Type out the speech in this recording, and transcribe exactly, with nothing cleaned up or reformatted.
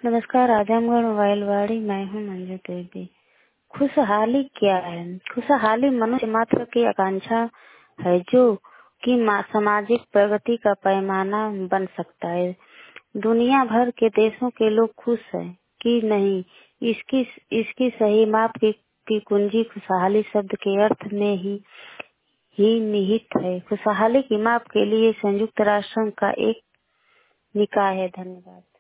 नमस्कार, आजमगढ़ मोबाइलवाड़ी। मैं हूँ मंजू देवी। खुशहाली क्या है? खुशहाली मनुष्य मात्र की आकांक्षा है जो कि सामाजिक प्रगति का पैमाना बन सकता है। दुनिया भर के देशों के लोग खुश हैं कि नहीं, इसकी इसकी सही माप की, की कुंजी खुशहाली शब्द के अर्थ में ही ही निहित है। खुशहाली की माप के लिए संयुक्त राष्ट्र का एक निकाय है। धन्यवाद।